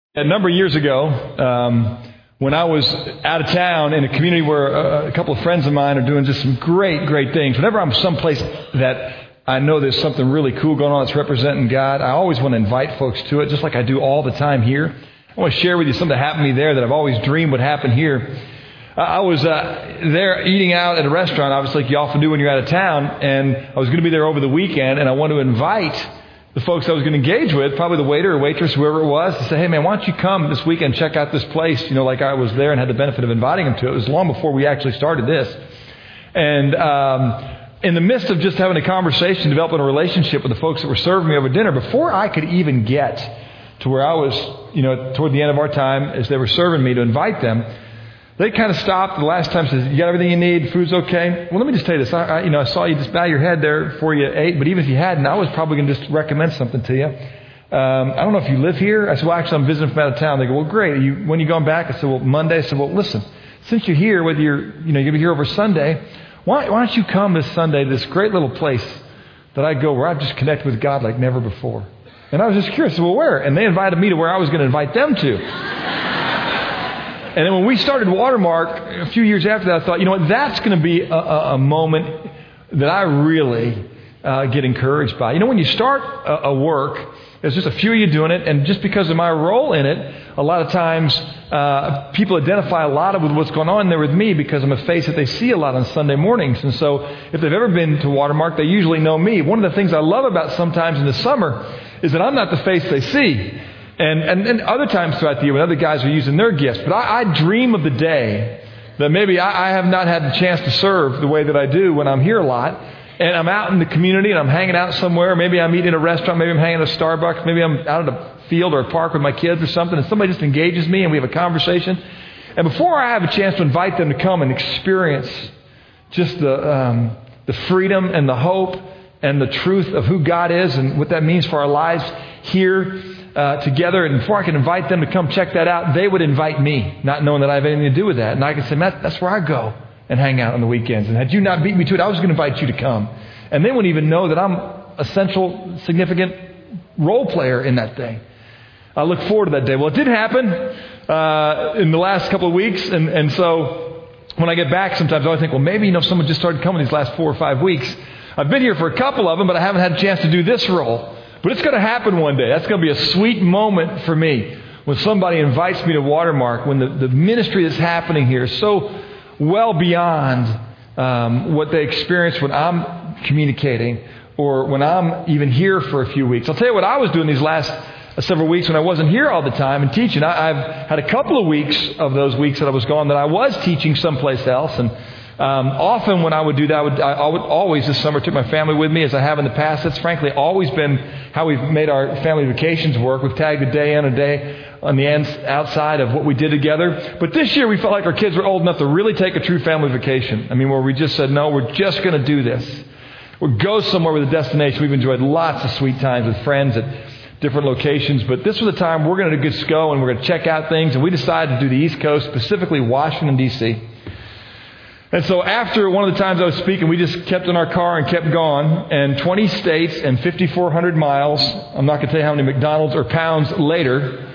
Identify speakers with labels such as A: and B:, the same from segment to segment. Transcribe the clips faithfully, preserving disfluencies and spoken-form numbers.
A: A number of years ago, um, when I was out of town in a community where a, a couple of friends of mine are doing just some great, great things, whenever I'm someplace that I know there's something really cool going on that's representing God, I always want to invite folks to it, just like I do all the time here. I want to share with you something that happened to me there that I've always dreamed would happen here. I was uh, there eating out at a restaurant, obviously, like you often do when you're out of town, and I was going to be there over the weekend, and I wanted to invite the folks I was going to engage with, probably the waiter or waitress, whoever it was, to say, hey, man, why don't you come this weekend, check out this place, you know, like I was there and had the benefit of inviting them to it. It was long before we actually started this. And um, in the midst of just having a conversation, developing a relationship with the folks that were serving me over dinner, before I could even get to where I was, you know, toward the end of our time, as they were serving me to invite them, they kind of stopped the last time, said, you got everything you need? Food's okay? Well, let me just tell you this. I, I, you know, I saw you just bow your head there before you ate, but even if you hadn't, I was probably going to just recommend something to you. Um, I don't know if you live here. I said, well, actually, I'm visiting from out of town. They go, well, great. Are you, when are you going back? I said, well, Monday. I said, well, listen, since you're here, whether you're, you know, you're going to be here over Sunday, why, why don't you come this Sunday to this great little place that I go where I've just connected with God like never before? And I was just curious, well, where? And they invited me to where I was going to invite them to. And then when we started Watermark, a few years after that, I thought, you know what, that's going to be a, a, a moment that I really uh, get encouraged by. You know, when you start a, a work, there's just a few of you doing it, and just because of my role in it, a lot of times uh, people identify a lot of with what's going on there with me because I'm a face that they see a lot on Sunday mornings. And so if they've ever been to Watermark, they usually know me. One of the things I love about sometimes in the summer is that I'm not the face they see. And, and and other times throughout the year when other guys are using their gifts. But I, I dream of the day that maybe I, I have not had the chance to serve the way that I do when I'm here a lot. And I'm out in the community and I'm hanging out somewhere. Maybe I'm eating in a restaurant. Maybe I'm hanging at a Starbucks. Maybe I'm out at a field or a park with my kids or something. And somebody just engages me and we have a conversation. And before I have a chance to invite them to come and experience just the um, the freedom and the hope and the truth of who God is and what that means for our lives here Uh, together, and before I could invite them to come check that out, they would invite me, not knowing that I have anything to do with that. And I could say, Matt, that's where I go and hang out on the weekends. And had you not beat me to it, I was going to invite you to come. And they wouldn't even know that I'm a central, significant role player in that thing. I look forward to that day. Well, it did happen uh, in the last couple of weeks, and, and so when I get back, sometimes I always think, well, maybe you know someone just started coming these last four or five weeks. I've been here for a couple of them, but I haven't had a chance to do this role. But it's going to happen one day. That's going to be a sweet moment for me when somebody invites me to Watermark, when the, the ministry that's happening here is so well beyond um, what they experience when I'm communicating or when I'm even here for a few weeks. I'll tell you what I was doing these last uh, several weeks when I wasn't here all the time and teaching. I, I've had a couple of weeks of those weeks that I was gone that I was teaching someplace else. And Um, often when I would do that, I would, I, I would always this summer took my family with me as I have in the past. That's frankly always been how we've made our family vacations work. We've tagged a day in, a day on the ends outside of what we did together. But this year we felt like our kids were old enough to really take a true family vacation. I mean, where we just said, no, we're just going to do this. We'll go somewhere with a destination. We've enjoyed lots of sweet times with friends at different locations. But this was a time we're going to get go and we're going to check out things. And we decided to do the East Coast, specifically Washington, D C And so after one of the times I was speaking, we just kept in our car and kept going. And twenty states and fifty-four hundred miles, I'm not going to tell you how many McDonald's or pounds later,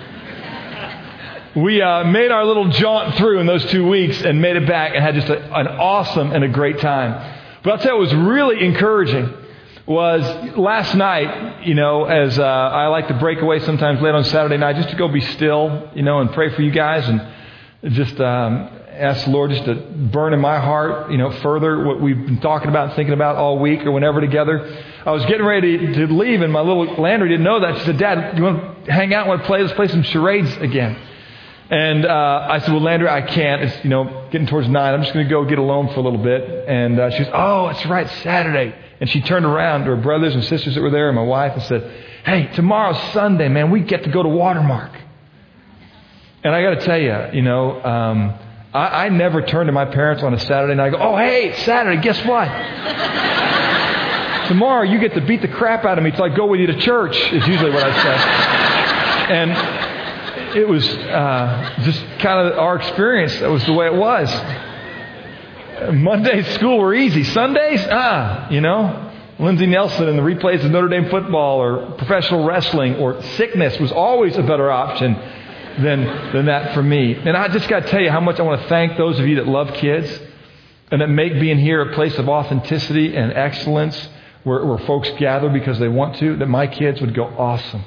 A: we uh, made our little jaunt through in those two weeks and made it back and had just a, an awesome and a great time. But I'll tell you what was really encouraging was last night, you know, as uh, I like to break away sometimes late on Saturday night just to go be still, you know, and pray for you guys and just Um, ask the Lord just to burn in my heart, you know, further what we've been talking about and thinking about all week or whenever together. I was getting ready to leave and my little Landry didn't know that. She said, Dad, you want to hang out? Want to play? Let's play some charades again. And uh, I said, well, Landry, I can't. It's, you know, getting towards nine. I'm just going to go get alone for a little bit. And uh, she goes, oh, it's right, Saturday. And she turned around to her brothers and sisters that were there and my wife and said, hey, tomorrow's Sunday, man. We get to go to Watermark. And I got to tell you, you know, um, I, I never turn to my parents on a Saturday night and go, oh, hey, it's Saturday. Guess what? Tomorrow you get to beat the crap out of me till I go with you to church, is usually what I say. And it was uh, just kind of our experience. That was the way it was. Mondays school were easy. Sundays, ah, you know, Lindsey Nelson and the replays of Notre Dame football or professional wrestling or sickness was always a better option than, than that for me. And I just got to tell you how much I want to thank those of you that love kids and that make being here a place of authenticity and excellence where, where folks gather because they want to, that my kids would go, awesome.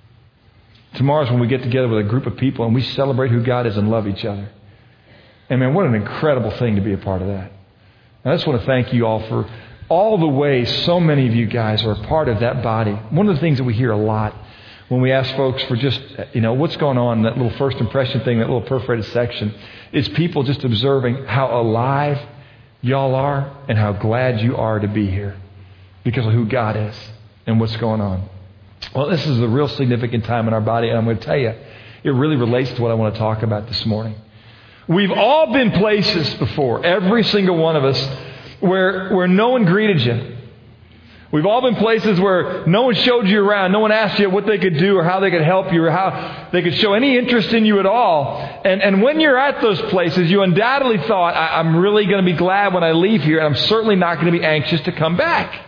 A: Tomorrow's when we get together with a group of people and we celebrate who God is and love each other. And man, what an incredible thing to be a part of that. And I just want to thank you all for all the ways so many of you guys are a part of that body. One of the things that we hear a lot when we ask folks for just, you know, what's going on in that little first impression thing, that little perforated section, is people just observing how alive y'all are and how glad you are to be here because of who God is and what's going on. Well, this is a real significant time in our body, and I'm going to tell you, it really relates to what I want to talk about this morning. We've all been places before, every single one of us, where, where no one greeted you. We've all been places where no one showed you around. No one asked you what they could do or how they could help you or how they could show any interest in you at all. And, and when you're at those places, you undoubtedly thought, I, I'm really going to be glad when I leave here, and I'm certainly not going to be anxious to come back.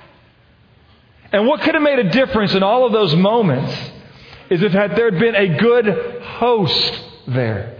A: And what could have made a difference in all of those moments is if had there been a good host there.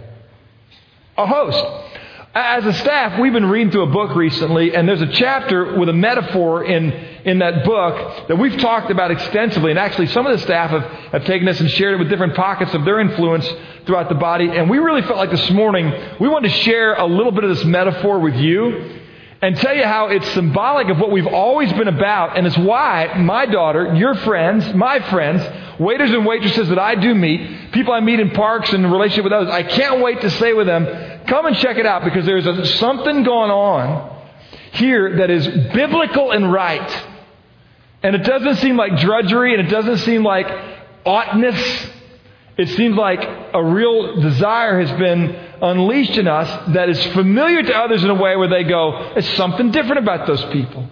A: A host. As a staff, we've been reading through a book recently, and there's a chapter with a metaphor in, in that book that we've talked about extensively. And actually, some of the staff have, have taken this and shared it with different pockets of their influence throughout the body. And we really felt like this morning we wanted to share a little bit of this metaphor with you and tell you how it's symbolic of what we've always been about. And it's why my daughter, your friends, my friends, waiters and waitresses that I do meet, people I meet in parks and in relationship with others, I can't wait to say with them, come and check it out, because there's a, something going on here that is biblical and right. And it doesn't seem like drudgery, and it doesn't seem like oughtness. It seems like a real desire has been unleashed in us that is familiar to others in a way where they go, there's something different about those people.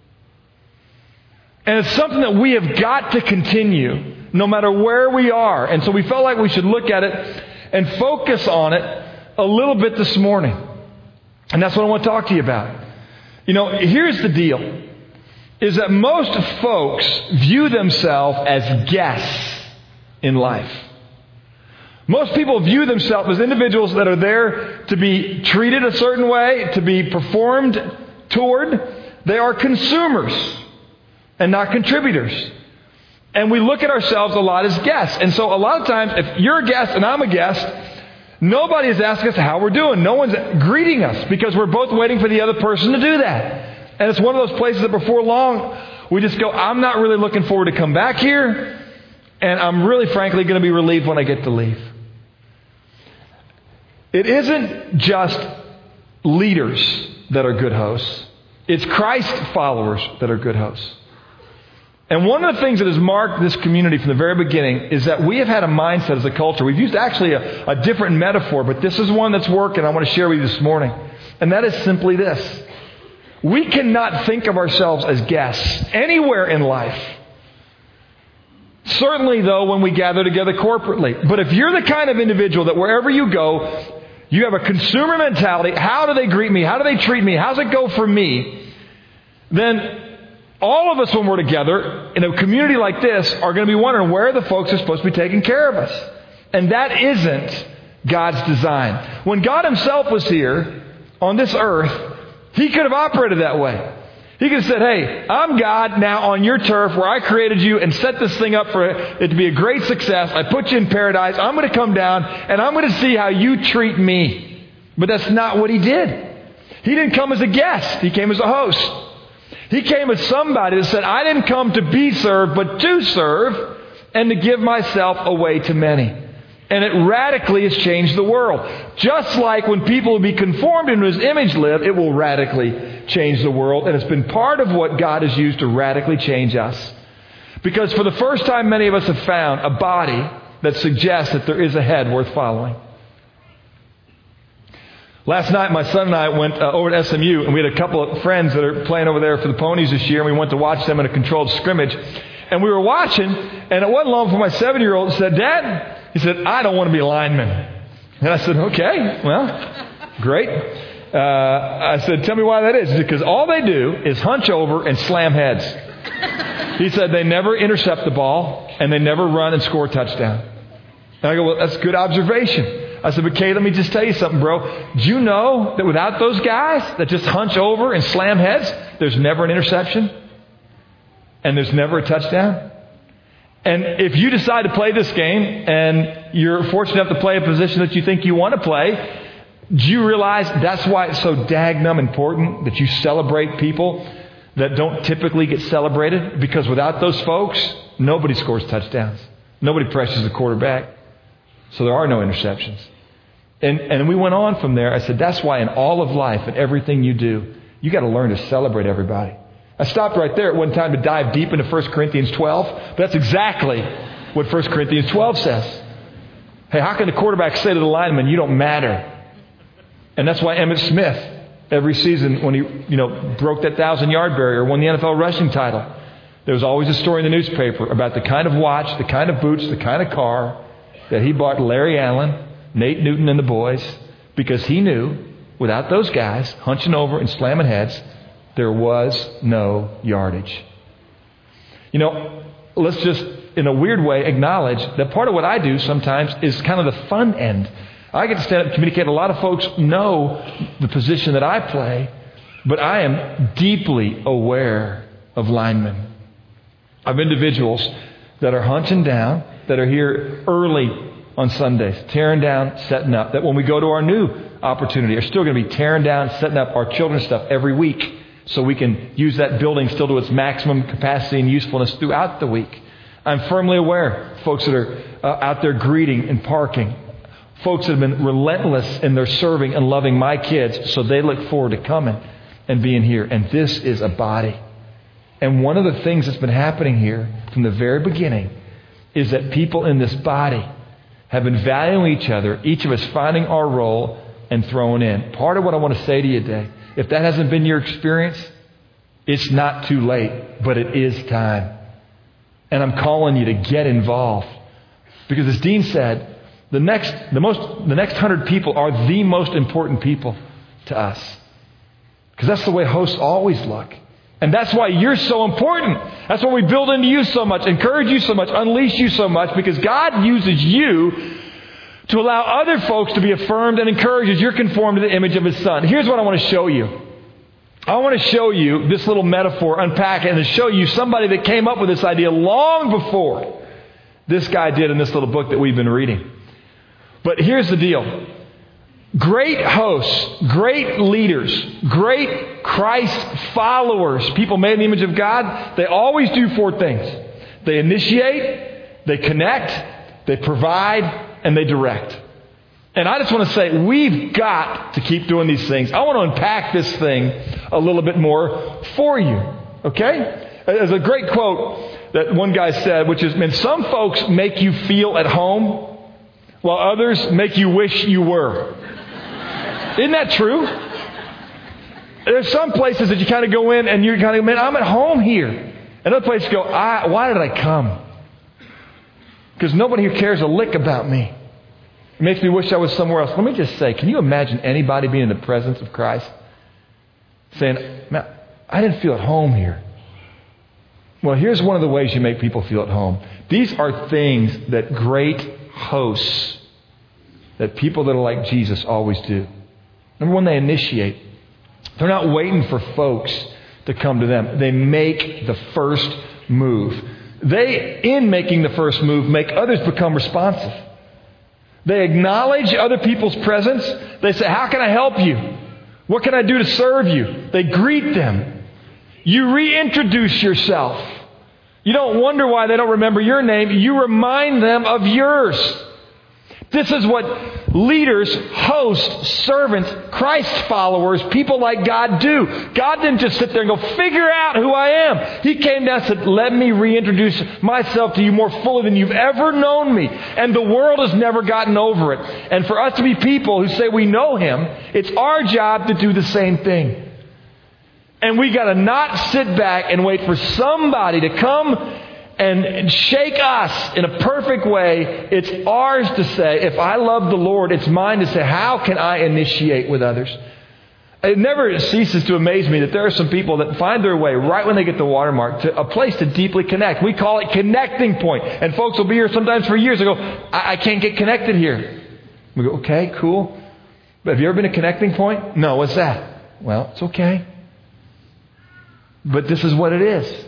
A: And it's something that we have got to continue no matter where we are. And so we felt like we should look at it and focus on it a little bit this morning. And that's what I want to talk to you about. You know, here's the deal, is that most folks view themselves as guests in life. Most people view themselves as individuals that are there to be treated a certain way, to be performed toward. They are consumers and not contributors. And we look at ourselves a lot as guests. And so a lot of times, if you're a guest and I'm a guest, nobody is asking us how we're doing. No one's greeting us because we're both waiting for the other person to do that. And it's one of those places that before long, we just go, I'm not really looking forward to come back here. And I'm really, frankly, going to be relieved when I get to leave. It isn't just leaders that are good hosts. It's Christ followers that are good hosts. And one of the things that has marked this community from the very beginning is that we have had a mindset as a culture. We've used actually a, a different metaphor, but this is one that's working I want to share with you this morning. And that is simply this. We cannot think of ourselves as guests anywhere in life. Certainly, though, when we gather together corporately. But if you're the kind of individual that wherever you go, you have a consumer mentality, how do they greet me? How do they treat me? How's it go for me? Then all of us, when we're together in a community like this, are going to be wondering where the folks are supposed to be taking care of us. And that isn't God's design. When God Himself was here on this earth, He could have operated that way. He could have said, hey, I'm God now on your turf where I created you and set this thing up for it to be a great success. I put you in paradise. I'm going to come down and I'm going to see how you treat me. But that's not what He did. He didn't come as a guest. He came as a host. He came as somebody that said, I didn't come to be served, but to serve and to give myself away to many. And it radically has changed the world. Just like when people will be conformed into His image live, it will radically change the world. And it's been part of what God has used to radically change us. Because for the first time, many of us have found a body that suggests that there is a head worth following. Last night, my son and I went uh, over to S M U, and we had a couple of friends that are playing over there for the Ponies this year, and we went to watch them in a controlled scrimmage. And we were watching, and it wasn't long before my seven-year-old said, Dad, he said, I don't want to be a lineman. And I said, okay, well, great. Uh, I said, tell me why that is. He said, because all they do is hunch over and slam heads. He said they never intercept the ball, and they never run and score a touchdown. And I go, well, that's good observation. I said, but Kay, let me just tell you something, bro. Do you know that without those guys that just hunch over and slam heads, there's never an interception? And there's never a touchdown? And if you decide to play this game and you're fortunate enough to play a position that you think you want to play, do you realize that's why it's so dagnum important that you celebrate people that don't typically get celebrated? Because without those folks, nobody scores touchdowns. Nobody pressures the quarterback. So there are no interceptions. And and we went on from there. I said, that's why in all of life and everything you do, you got to learn to celebrate everybody. I stopped right there at one time to dive deep into First Corinthians twelve. But that's exactly what First Corinthians twelve says. Hey, how can the quarterback say to the lineman, you don't matter? And that's why Emmitt Smith, every season when he you know broke that thousand-yard barrier, won the N F L rushing title, there was always a story in the newspaper about the kind of watch, the kind of boots, the kind of car that he bought Larry Allen, Nate Newton, and the boys, because he knew without those guys hunching over and slamming heads, there was no yardage. You know, let's just, in a weird way, acknowledge that part of what I do sometimes is kind of the fun end. I get to stand up and communicate. A lot of folks know the position that I play, but I am deeply aware of linemen, of individuals that are hunching down, that are here early on Sundays, tearing down, setting up, that when we go to our new opportunity, are still going to be tearing down, setting up our children's stuff every week so we can use that building still to its maximum capacity and usefulness throughout the week. I'm firmly aware, folks that are uh, out there greeting and parking, folks that have been relentless in their serving and loving my kids, so they look forward to coming and being here. And this is a body. And one of the things that's been happening here from the very beginning is that people in this body have been valuing each other, each of us finding our role and throwing in. Part of what I want to say to you today, if that hasn't been your experience, it's not too late, but it is time. And I'm calling you to get involved. Because as Dean said, the next, the most, the next hundred people are the most important people to us. Because that's the way hosts always look. And that's why you're so important. That's why we build into you so much, encourage you so much, unleash you so much, because God uses you to allow other folks to be affirmed and encouraged as you're conformed to the image of His Son. Here's what I want to show you. I want to show you this little metaphor, unpack it, and to show you somebody that came up with this idea long before this guy did in this little book that we've been reading. But here's the deal. Great hosts, great leaders, great Christ followers, people made in the image of God, they always do four things. They initiate, they connect, they provide, and they direct. And I just want to say, we've got to keep doing these things. I want to unpack this thing a little bit more for you. Okay? There's a great quote that one guy said, which is, man, some folks make you feel at home, while others make you wish you were. Isn't that true? There's some places that you kind of go in and you're kind of, man, I'm at home here. And other places go, I, why did I come? Because nobody here cares a lick about me. It makes me wish I was somewhere else. Let me just say, can you imagine anybody being in the presence of Christ saying, man, I didn't feel at home here? Well, here's one of the ways you make people feel at home. These are things that great hosts, that people that are like Jesus always do. Number one, they initiate. They're not waiting for folks to come to them. They make the first move. They, in making the first move, make others become responsive. They acknowledge other people's presence. They say, how can I help you? What can I do to serve you? They greet them. You reintroduce yourself. You don't wonder why they don't remember your name. You remind them of yours. This is what leaders, hosts, servants, Christ followers, people like God do. God didn't just sit there and go, figure out who I am. He came down and said, let me reintroduce myself to you more fully than you've ever known me. And the world has never gotten over it. And for us to be people who say we know Him, it's our job to do the same thing. And we got to not sit back and wait for somebody to come and shake us in a perfect way. It's ours to say, if I love the Lord, it's mine to say, how can I initiate with others? It never ceases to amaze me that there are some people that find their way right when they get the watermark to a place to deeply connect. We call it connecting point. And folks will be here sometimes for years and go, I, I can't get connected here. We go, okay, cool. But have you ever been a connecting point? No, what's that? Well, it's okay. But this is what it is.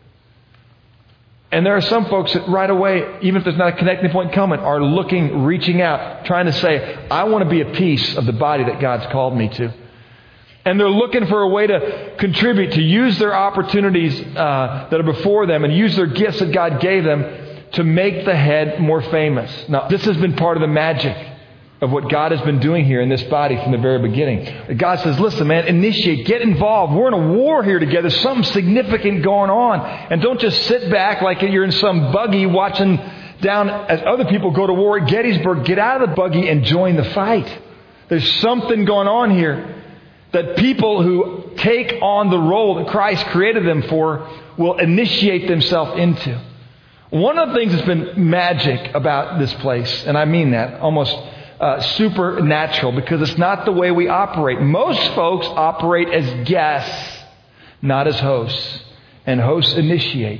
A: And there are some folks that right away, even if there's not a connecting point coming, are looking, reaching out, trying to say, I want to be a piece of the body that God's called me to. And they're looking for a way to contribute, to use their opportunities uh, that are before them and use their gifts that God gave them to make the head more famous. Now, this has been part of the magic of what God has been doing here in this body from the very beginning. God says, listen, man, initiate, get involved. We're in a war here together. Something significant going on. And don't just sit back like you're in some buggy watching down as other people go to war at Gettysburg. Get out of the buggy and join the fight. There's something going on here that people who take on the role that Christ created them for will initiate themselves into. One of the things that's been magic about this place, and I mean that, almost uh, supernatural, because it's not the way we operate. Most folks operate as guests, not as hosts. And hosts initiate.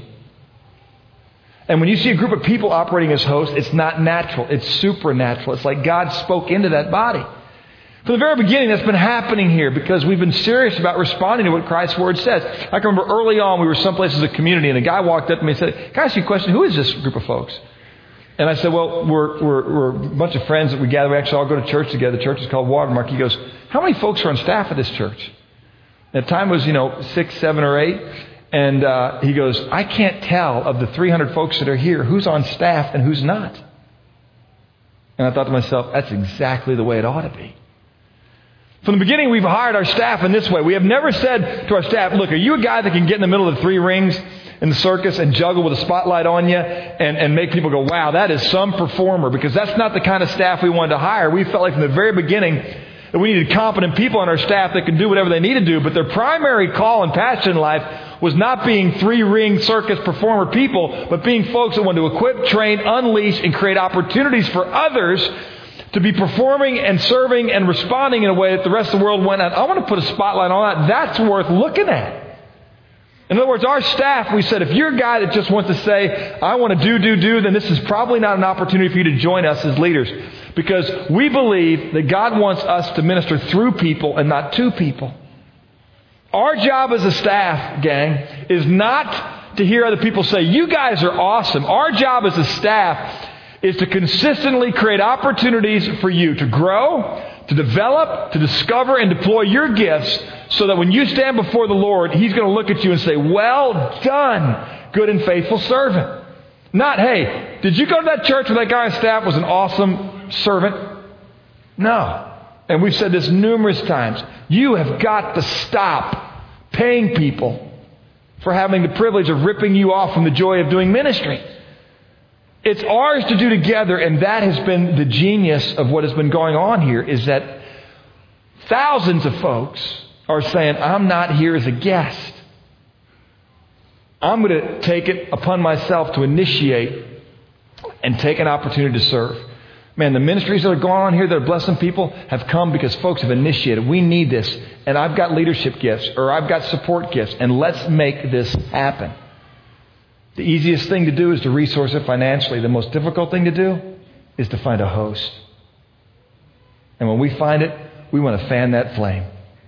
A: And when you see a group of people operating as hosts, it's not natural. It's supernatural. It's like God spoke into that body. From the very beginning, that's been happening here because we've been serious about responding to what Christ's Word says. I can remember early on, we were someplace as a community, and a guy walked up to me and said, can I ask you a question? Who is this group of folks? And I said, well, we're, we're, we're a bunch of friends that we gather. We actually all go to church together. The church is called Watermark. He goes, how many folks are on staff at this church? And the time was, you know, six, seven, or eight. And uh, he goes, I can't tell of the three hundred folks that are here who's on staff and who's not. And I thought to myself, that's exactly the way it ought to be. From the beginning, we've hired our staff in this way. We have never said to our staff, look, are you a guy that can get in the middle of the three rings in the circus and juggle with a spotlight on you and, and make people go, wow, that is some performer? Because that's not the kind of staff we wanted to hire. We felt like from the very beginning that we needed competent people on our staff that can do whatever they need to do. But their primary call and passion in life was not being three-ring circus performer people, but being folks that want to equip, train, unleash, and create opportunities for others to be performing and serving and responding in a way that the rest of the world went, I want to put a spotlight on that. That's worth looking at. In other words, our staff, we said, if you're a guy that just wants to say, I want to do, do, do, then this is probably not an opportunity for you to join us as leaders. Because we believe that God wants us to minister through people and not to people. Our job as a staff, gang, is not to hear other people say, you guys are awesome. Our job as a staff is to consistently create opportunities for you to grow, to develop, to discover, and deploy your gifts so that when you stand before the Lord, He's going to look at you and say, well done, good and faithful servant. Not, hey, did you go to that church where that guy on staff was an awesome servant? No. And we've said this numerous times. You have got to stop paying people for having the privilege of ripping you off from the joy of doing ministry. It's ours to do together, and that has been the genius of what has been going on here, is that thousands of folks are saying, I'm not here as a guest. I'm going to take it upon myself to initiate and take an opportunity to serve. Man, the ministries that are going on here that are blessing people have come because folks have initiated. We need this, and I've got leadership gifts, or I've got support gifts, and let's make this happen. The easiest thing to do is to resource it financially. The most difficult thing to do is to find a host. And when we find it, we want to fan that flame.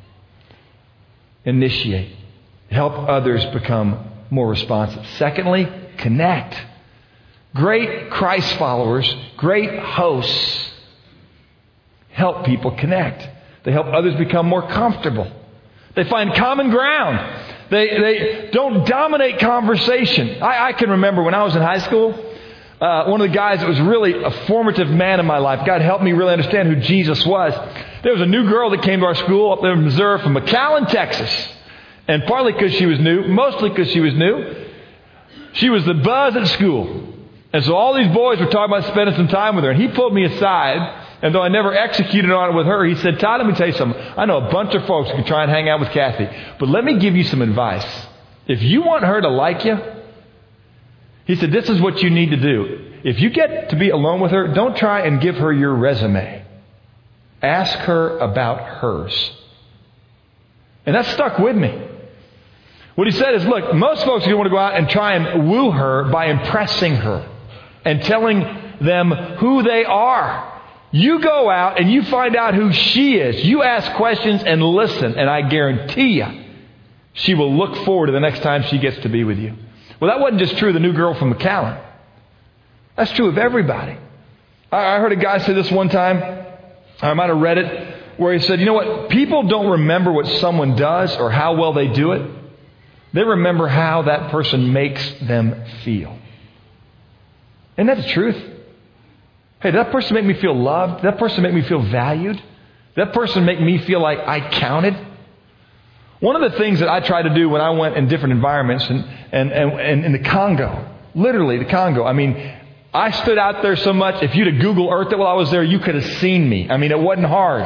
A: Initiate. Help others become more responsive. Secondly, connect. Great Christ followers, great hosts, help people connect. They help others become more comfortable. They find common ground. They they don't dominate conversation. I, I can remember when I was in high school, uh, one of the guys that was really a formative man in my life, God helped me really understand who Jesus was. There was a new girl that came to our school up there in Missouri from McAllen, Texas. And partly because she was new, mostly because she was new, she was the buzz at school. And so all these boys were talking about spending some time with her. And he pulled me aside. And though I never executed on it with her, he said, Todd, let me tell you something. I know a bunch of folks who can try and hang out with Kathy. But let me give you some advice. If you want her to like you, he said, this is what you need to do. If you get to be alone with her, don't try and give her your resume. Ask her about hers. And that stuck with me. What he said is, look, most folks are going to want to go out and try and woo her by impressing her and telling them who they are. You go out and you find out who she is. You ask questions and listen, and I guarantee you, she will look forward to the next time she gets to be with you. Well, that wasn't just true of the new girl from McAllen. That's true of everybody. I heard a guy say this one time. I might have read it, where he said, you know what? People don't remember what someone does or how well they do it. They remember how that person makes them feel. Isn't that the truth? Hey, did that person make me feel loved? Did that person make me feel valued? Did that person make me feel like I counted? One of the things that I tried to do when I went in different environments, and, and, and, and in the Congo, literally the Congo, I mean, I stood out there so much, if you'd have Google Earthed it while I was there, you could have seen me. I mean, it wasn't hard.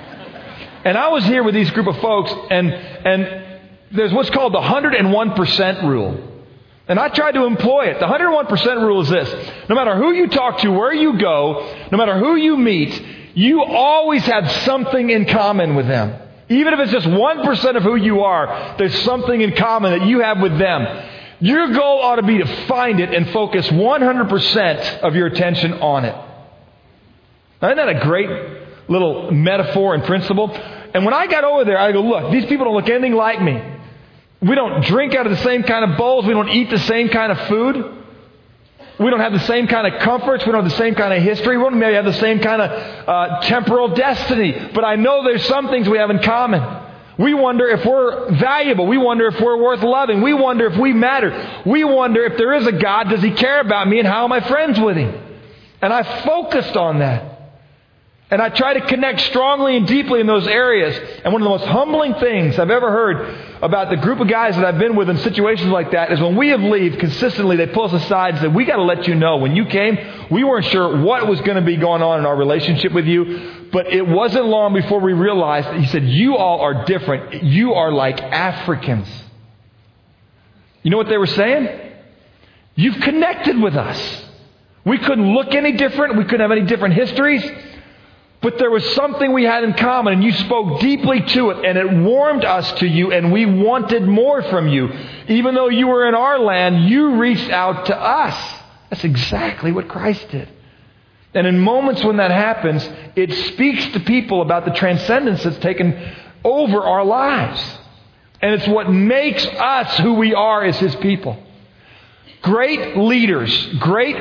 A: And I was here with these group of folks, and and there's what's called the one hundred one percent rule. And I tried to employ it. The one hundred one percent rule is this. No matter who you talk to, where you go, no matter who you meet, you always have something in common with them. Even if it's just one percent of who you are, there's something in common that you have with them. Your goal ought to be to find it and focus one hundred percent of your attention on it. Now, isn't that a great little metaphor and principle? And when I got over there, I go, look, these people don't look anything like me. We don't drink out of the same kind of bowls. We don't eat the same kind of food. We don't have the same kind of comforts. We don't have the same kind of history. We don't maybe have the same kind of uh, temporal destiny. But I know there's some things we have in common. We wonder if we're valuable. We wonder if we're worth loving. We wonder if we matter. We wonder if there is a God, does He care about me and how am I friends with Him? And I focused on that. And I try to connect strongly and deeply in those areas. And one of the most humbling things I've ever heard about the group of guys that I've been with in situations like that is when we have leave consistently, they pull us aside and say, we got to let you know, when you came, we weren't sure what was going to be going on in our relationship with you. But it wasn't long before we realized, he said, you all are different. You are like Africans. You know what they were saying? You've connected with us. We couldn't look any different. We couldn't have any different histories. But there was something we had in common, and you spoke deeply to it, and it warmed us to you, and we wanted more from you. Even though you were in our land, you reached out to us. That's exactly what Christ did. And in moments when that happens, it speaks to people about the transcendence that's taken over our lives. And it's what makes us who we are as His people. Great leaders, great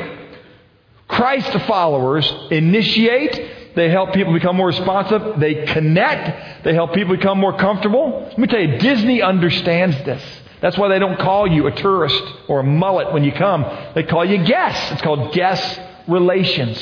A: Christ followers initiate. They help people become more responsive. They connect. They help people become more comfortable. Let me tell you, Disney understands this. That's why they don't call you a tourist or a mullet when you come. They call you guests. It's called guest relations.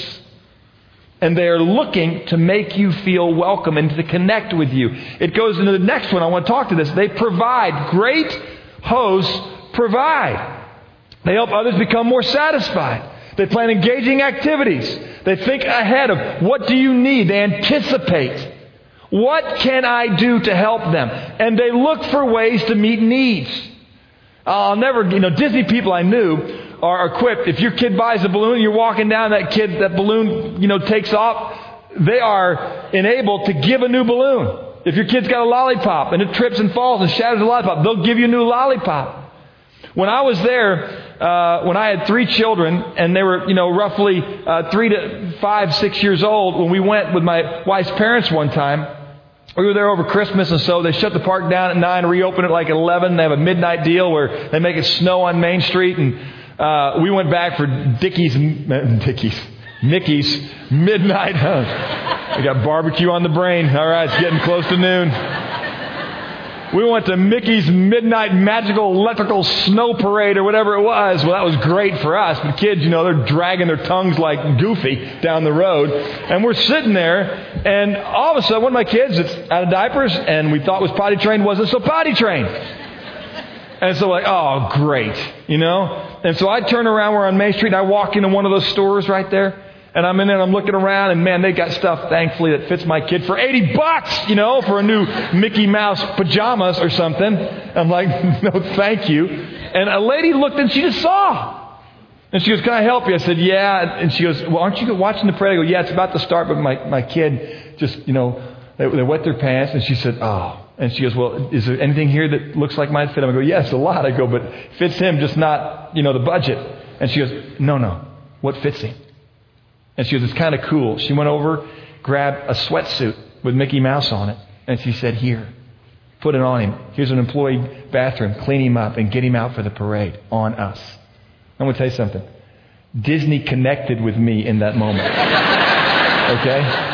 A: And they're looking to make you feel welcome and to connect with you. It goes into the next one. I want to talk to this. They provide. Great hosts provide. They help others become more satisfied. They plan engaging activities. They think ahead of what do you need. They anticipate. What can I do to help them? And they look for ways to meet needs. I'll never, you know, Disney people I knew are equipped. If your kid buys a balloon, you're walking down, that kid, that balloon, you know, takes off. They are enabled to give a new balloon. If your kid's got a lollipop and it trips and falls and shatters the lollipop, they'll give you a new lollipop. When I was there, uh, when I had three children, and they were, you know, roughly uh, three to five, six years old, when we went with my wife's parents one time, we were there over Christmas, and so they shut the park down at nine, reopen it like at eleven. They have a midnight deal where they make it snow on Main Street, and uh, we went back for Dickies, Dickies, Mickey's midnight. I got barbecue on the brain. All right, it's getting close to noon. We went to Mickey's Midnight Magical Electrical Snow Parade or whatever it was. Well, that was great for us. But kids, you know, they're dragging their tongues like Goofy down the road. And we're sitting there, and all of a sudden, one of my kids that's out of diapers and we thought was potty trained wasn't so potty trained. And so like, oh, great, you know. And so I turn around, we're on Main Street, and I walk into one of those stores right there. And I'm in there and I'm looking around, and man, they got stuff, thankfully, that fits my kid for eighty bucks, you know, for a new Mickey Mouse pajamas or something. I'm like, no, thank you. And a lady looked and she just saw. And she goes, can I help you? I said, yeah. And she goes, well, aren't you watching the parade? I go, yeah, it's about to start, but my, my kid just, you know, they, they wet their pants. And she said, oh, And she goes, well, is there anything here that looks like might fit him? I go, yes, a lot. I go, but fits him, just not, you know, the budget. And she goes, no, no. What fits him? And she goes, it's kind of cool. She went over, grabbed a sweatsuit with Mickey Mouse on it. And she said, here, put it on him. Here's an employee bathroom. Clean him up and get him out for the parade on us. I'm going to tell you something. Disney connected with me in that moment. Okay?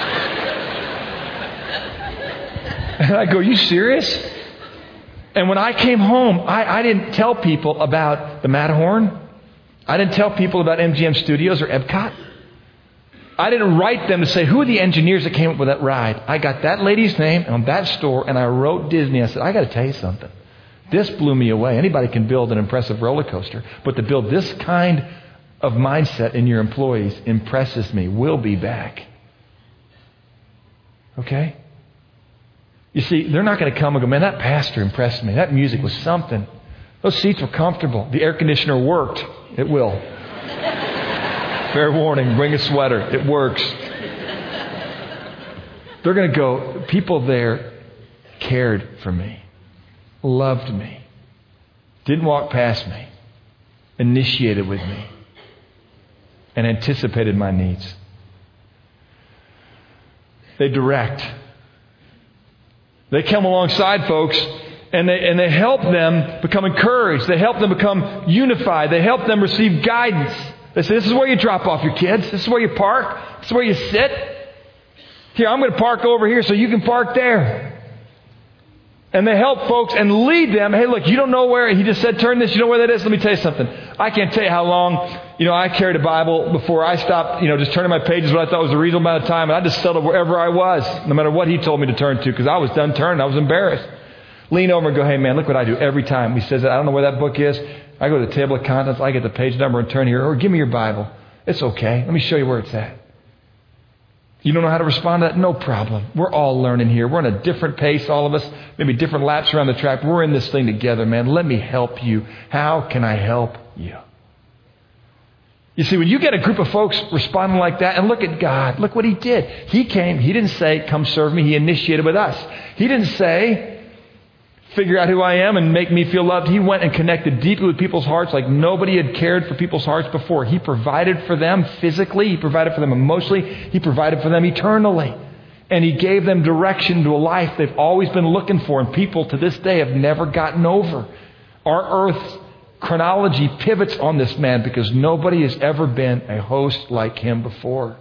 A: And I go, you serious? And when I came home, I, I didn't tell people about the Matterhorn. I didn't tell people about M G M Studios or Epcot. I didn't write them to say, who are the engineers that came up with that ride? I got that lady's name on that store, and I wrote Disney. I said, I got to tell you something. This blew me away. Anybody can build an impressive roller coaster, but to build this kind of mindset in your employees impresses me. We'll be back. Okay? You see, they're not going to come and go, man, that pastor impressed me. That music was something. Those seats were comfortable. The air conditioner worked. It will. Fair warning, bring a sweater. It works. They're going to go, people there cared for me, loved me, didn't walk past me, initiated with me, and anticipated my needs. They direct. They come alongside folks and they and they help them become encouraged. They help them become unified. They help them receive guidance. They say, this is where you drop off your kids. This is where you park. This is where you sit. Here, I'm going to park over here so you can park there. And they help folks and lead them. Hey, look, you don't know where, he just said, turn this, you know where that is? Let me tell you something. I can't tell you how long, you know, I carried a Bible before I stopped, you know, just turning my pages what I thought was a reasonable amount of time. And I just settled wherever I was, no matter what he told me to turn to, because I was done turning. I was embarrassed. Lean over and go, hey, man, look what I do every time. He says that, I don't know where that book is. I go to the table of contents. I get the page number and turn here. Or give me your Bible. It's okay. Let me show you where it's at. You don't know how to respond to that? No problem. We're all learning here. We're on a different pace, all of us. Maybe different laps around the track. We're in this thing together, man. Let me help you. How can I help you? You see, when you get a group of folks responding like that, and look at God. Look what He did. He came. He didn't say, come serve me. He initiated with us. He didn't say, figure out who I am and make me feel loved. He went and connected deeply with people's hearts like nobody had cared for people's hearts before. He provided for them physically. He provided for them emotionally. He provided for them eternally. And He gave them direction to a life they've always been looking for. And people to this day have never gotten over. Our Earth's chronology pivots on this man because nobody has ever been a host like Him before.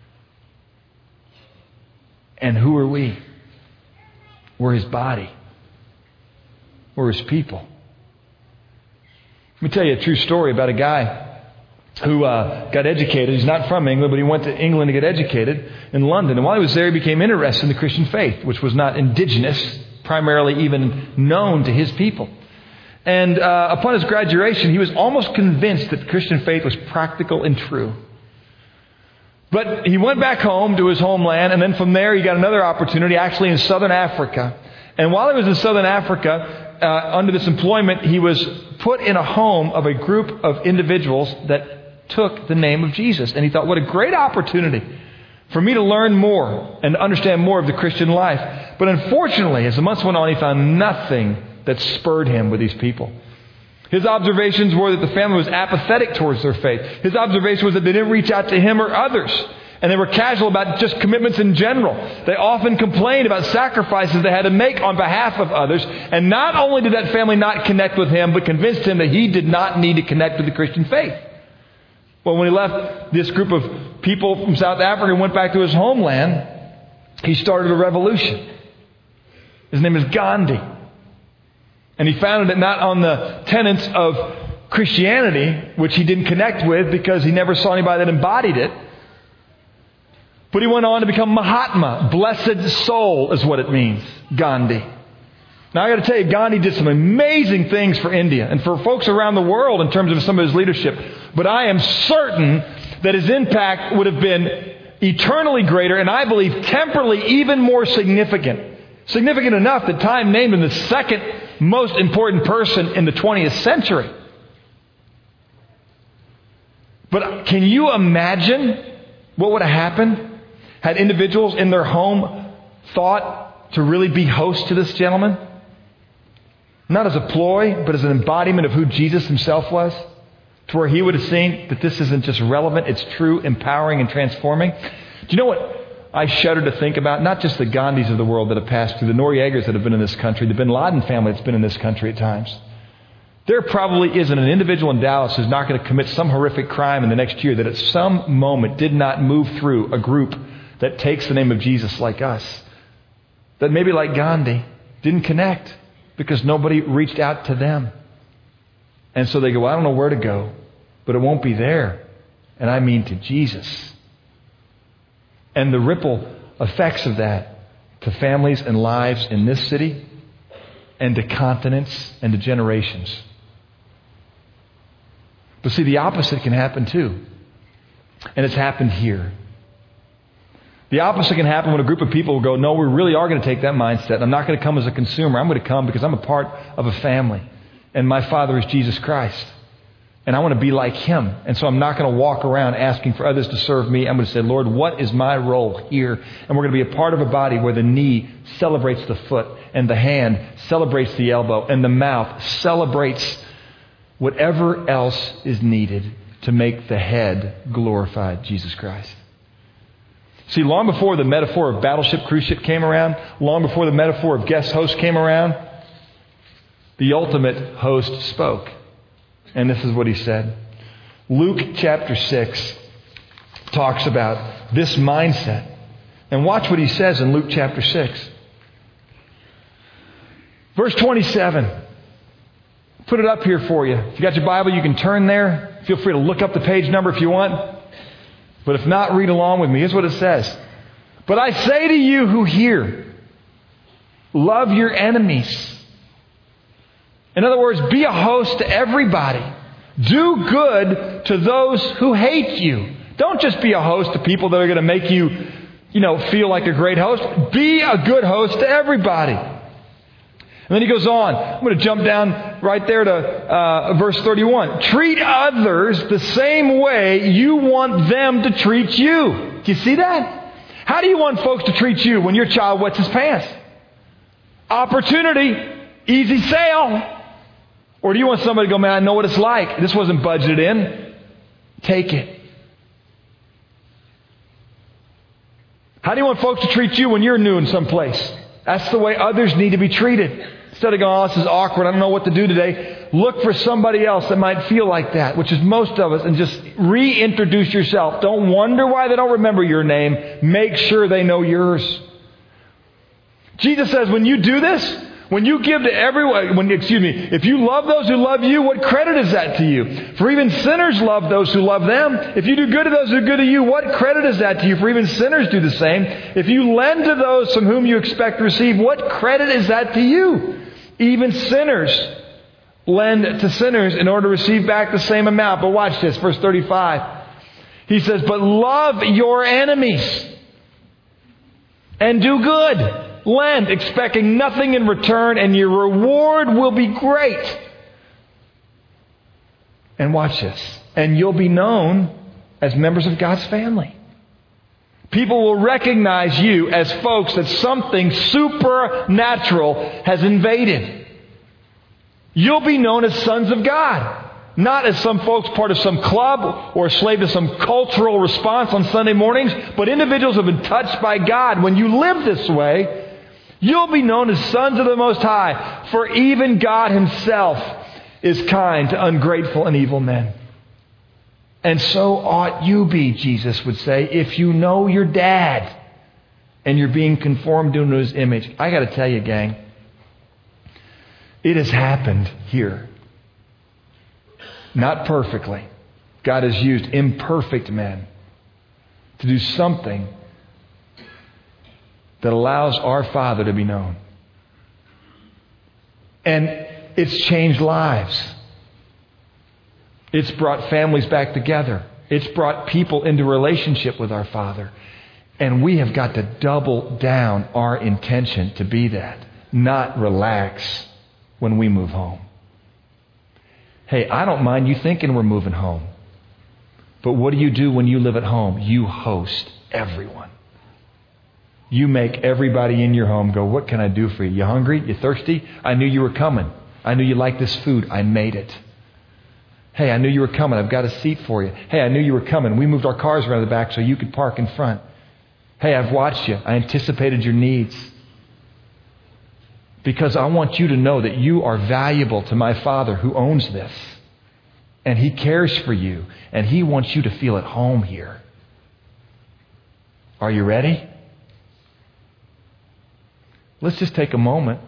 A: And who are we? We're His body. We're His people. Let me tell you a true story about a guy who uh, got educated. He's not from England, but he went to England to get educated in London. And while he was there, he became interested in the Christian faith, which was not indigenous, primarily even known to his people. And uh, upon his graduation, he was almost convinced that the Christian faith was practical and true. But he went back home to his homeland, and then from there he got another opportunity, actually in southern Africa. And while he was in southern Africa, uh, under this employment, he was put in a home of a group of individuals that took the name of Jesus. And he thought, what a great opportunity for me to learn more and understand more of the Christian life. But unfortunately, as the months went on, he found nothing that spurred him with these people. His observations were that the family was apathetic towards their faith. His observation was that they didn't reach out to him or others. And they were casual about just commitments in general. They often complained about sacrifices they had to make on behalf of others. And not only did that family not connect with him, but convinced him that he did not need to connect with the Christian faith. Well, when he left this group of people from South Africa and went back to his homeland, he started a revolution. His name is Gandhi. And he founded it not on the tenets of Christianity, which he didn't connect with because he never saw anybody that embodied it. But he went on to become Mahatma. Blessed soul is what it means. Gandhi. Now I got to tell you, Gandhi did some amazing things for India and for folks around the world in terms of some of his leadership. But I am certain that his impact would have been eternally greater, and I believe temporally even more significant. Significant enough that Time named him the second most important person in the twentieth century. But can you imagine what would have happened had individuals in their home thought, to really be host to this gentleman? Not as a ploy, but as an embodiment of who Jesus himself was? To where he would have seen that this isn't just relevant, it's true, empowering, and transforming. Do you know what I shudder to think about? Not just the Gandhis of the world that have passed through, the Noriegers that have been in this country, the Bin Laden family that's been in this country at times. There probably isn't an individual in Dallas who's not going to commit some horrific crime in the next year that at some moment did not move through a group that takes the name of Jesus like us. That maybe like Gandhi, didn't connect because nobody reached out to them. And so they go, I don't know where to go, but it won't be there. And I mean to Jesus. And the ripple effects of that to families and lives in this city and to continents and to generations. But see, the opposite can happen too. And it's happened here. The opposite can happen when a group of people will go, no, we really are going to take that mindset. I'm not going to come as a consumer. I'm going to come because I'm a part of a family. And my Father is Jesus Christ. And I want to be like Him. And so I'm not going to walk around asking for others to serve me. I'm going to say, Lord, what is my role here? And we're going to be a part of a body where the knee celebrates the foot and the hand celebrates the elbow and the mouth celebrates whatever else is needed to make the head glorify Jesus Christ. See, long before the metaphor of battleship, cruise ship came around, long before the metaphor of guest host came around, the ultimate host spoke. And this is what he said. Luke chapter six talks about this mindset. And watch what he says in Luke chapter six. Verse twenty-seven. Put it up here for you. If you got your Bible, you can turn there. Feel free to look up the page number if you want. But if not, read along with me. Here's what it says. But I say to you who hear, love your enemies. In other words, be a host to everybody. Do good to those who hate you. Don't just be a host to people that are going to make you, you know, feel like a great host. Be a good host to everybody. And then he goes on. I'm going to jump down right there to uh, verse thirty-one. Treat others the same way you want them to treat you. Do you see that? How do you want folks to treat you when your child wets his pants? Opportunity, easy sale. Or do you want somebody to go, man, I know what it's like. This wasn't budgeted in. Take it. How do you want folks to treat you when you're new in some place? That's the way others need to be treated. Instead of going, oh, this is awkward, I don't know what to do today. Look for somebody else that might feel like that, which is most of us, and just reintroduce yourself. Don't wonder why they don't remember your name. Make sure they know yours. Jesus says, when you do this, when you give to everyone, when, excuse me, if you love those who love you, what credit is that to you? For even sinners love those who love them. If you do good to those who are good to you, what credit is that to you? For even sinners do the same. If you lend to those from whom you expect to receive, what credit is that to you? Even sinners lend to sinners in order to receive back the same amount. But watch this, verse thirty-five. He says, but love your enemies and do good. Lend, expecting nothing in return, and your reward will be great. And watch this. And you'll be known as members of God's family. People will recognize you as folks that something supernatural has invaded. You'll be known as sons of God. Not as some folks part of some club or a slave to some cultural response on Sunday mornings, but individuals who have been touched by God. When you live this way, you'll be known as sons of the Most High, for even God Himself is kind to ungrateful and evil men. And so ought you be, Jesus would say, if you know your dad and you're being conformed to His image. I got to tell you, gang, it has happened here. Not perfectly. God has used imperfect men to do something that allows our Father to be known. And it's changed lives. It's brought families back together. It's brought people into relationship with our Father. And we have got to double down our intention to be that. Not relax when we move home. Hey, I don't mind you thinking we're moving home. But what do you do when you live at home? You host everyone. You make everybody in your home go, what can I do for you? You hungry? You thirsty? I knew you were coming. I knew you liked this food. I made it. Hey, I knew you were coming. I've got a seat for you. Hey, I knew you were coming. We moved our cars around the back so you could park in front. Hey, I've watched you. I anticipated your needs. Because I want you to know that you are valuable to my Father who owns this. And He cares for you. And He wants you to feel at home here. Are you ready? Let's just take a moment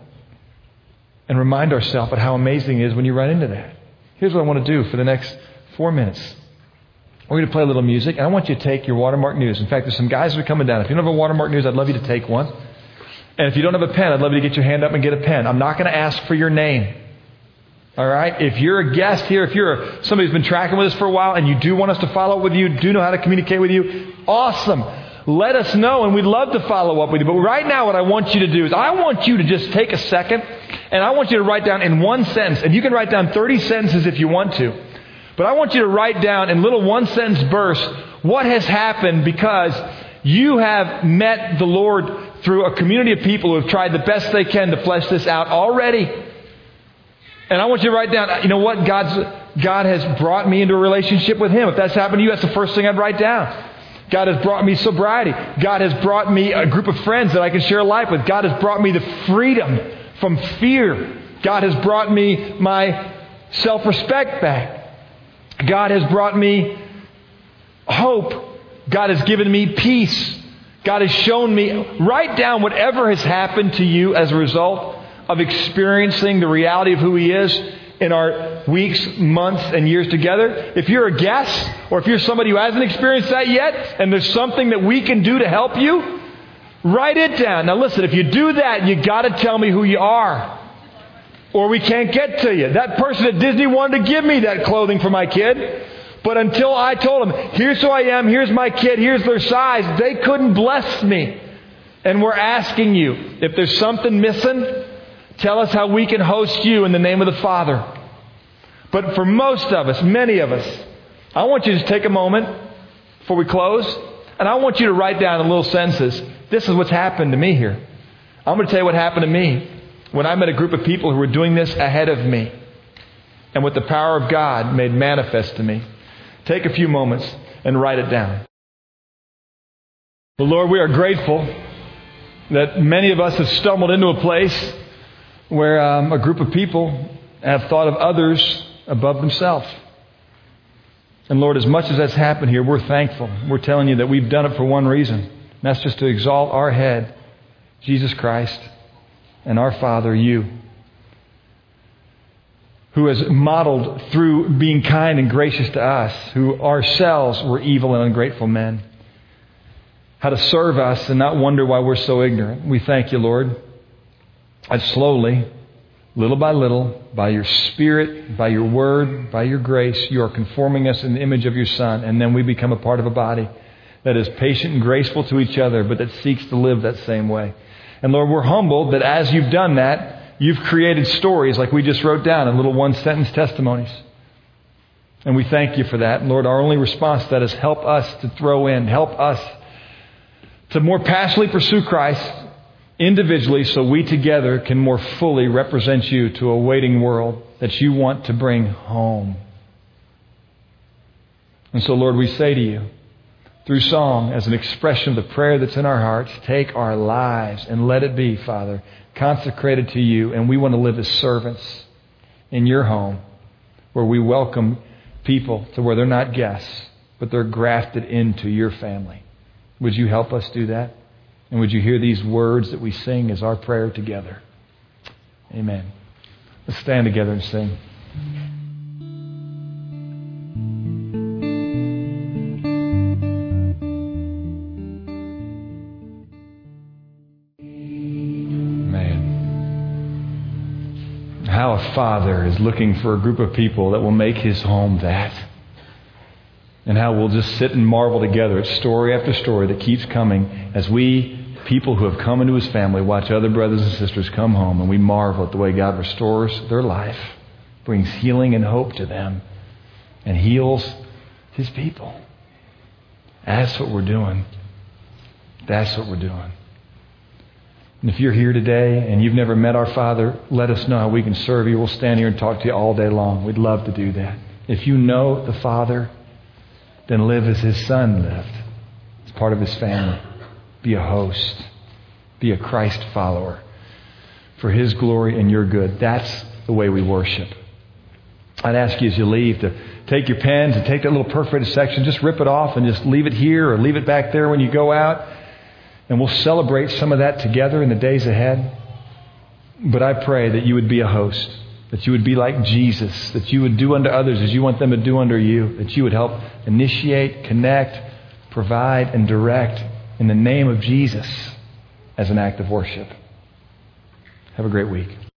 A: and remind ourselves of how amazing it is when you run into that. Here's what I want to do for the next four minutes. We're going to play a little music, and I want you to take your Watermark News. In fact, there's some guys who are coming down. If you don't have a Watermark News, I'd love you to take one. And if you don't have a pen, I'd love you to get your hand up and get a pen. I'm not going to ask for your name. All right? If you're a guest here, if you're somebody who's been tracking with us for a while and you do want us to follow up with you, do know how to communicate with you, awesome. Let us know, and we'd love to follow up with you. But right now what I want you to do is I want you to just take a second, and I want you to write down in one sentence, and you can write down thirty sentences if you want to. But I want you to write down in little one-sentence bursts what has happened because you have met the Lord through a community of people who have tried the best they can to flesh this out already. And I want you to write down, you know what, God's, God has brought me into a relationship with Him. If that's happened to you, that's the first thing I'd write down. God has brought me sobriety. God has brought me a group of friends that I can share life with. God has brought me the freedom from fear. God has brought me my self-respect back. God has brought me hope. God has given me peace. God has shown me. Write down whatever has happened to you as a result of experiencing the reality of who He is in our weeks, months, and years together. If you're a guest, or if you're somebody who hasn't experienced that yet, and there's something that we can do to help you, write it down. Now listen, if you do that, you got to tell me who you are, or we can't get to you. That person at Disney wanted to give me that clothing for my kid, but until I told them, here's who I am, here's my kid, here's their size, they couldn't bless me. And we're asking you, if there's something missing, tell us how we can host you in the name of the Father. But for most of us, many of us, I want you to take a moment before we close, and I want you to write down in little sentences, this is what's happened to me here. I'm going to tell you what happened to me when I met a group of people who were doing this ahead of me, and what the power of God made manifest to me. Take a few moments and write it down. Well, Lord, we are grateful that many of us have stumbled into a place where um, a group of people have thought of others above themselves. And Lord, as much as that's happened here, we're thankful. We're telling you that we've done it for one reason. And that's just to exalt our head, Jesus Christ, and our Father, you, who has modeled through being kind and gracious to us, who ourselves were evil and ungrateful men, how to serve us and not wonder why we're so ignorant. We thank you, Lord. And slowly, little by little, by your Spirit, by your Word, by your grace, you are conforming us in the image of your Son. And then we become a part of a body that is patient and graceful to each other, but that seeks to live that same way. And Lord, we're humbled that as you've done that, you've created stories like we just wrote down in little one-sentence testimonies. And we thank you for that. And Lord, our only response to that is help us to throw in, help us to more passionately pursue Christ individually, so we together can more fully represent you to a waiting world that you want to bring home. And so, Lord, we say to you, through song, as an expression of the prayer that's in our hearts, take our lives and let it be, Father, consecrated to you. And we want to live as servants in your home, where we welcome people to where they're not guests, but they're grafted into your family. Would you help us do that? And would you hear these words that we sing as our prayer together? Amen. Let's stand together and sing. Man, how a father is looking for a group of people that will make his home that. And how we'll just sit and marvel together at story after story that keeps coming as we, people who have come into His family, watch other brothers and sisters come home, and we marvel at the way God restores their life, brings healing and hope to them, and heals His people. That's what we're doing. That's what we're doing. And if you're here today and you've never met our Father, let us know how we can serve you. We'll stand here and talk to you all day long. We'd love to do that. If you know the Father, then live as His Son lived. As part of His family. Be a host. Be a Christ follower. For His glory and your good. That's the way we worship. I'd ask you as you leave to take your pens and take that little perforated section, just rip it off and just leave it here or leave it back there when you go out. And we'll celebrate some of that together in the days ahead. But I pray that you would be a host, that you would be like Jesus, that you would do unto others as you want them to do unto you, that you would help initiate, connect, provide, and direct in the name of Jesus as an act of worship. Have a great week.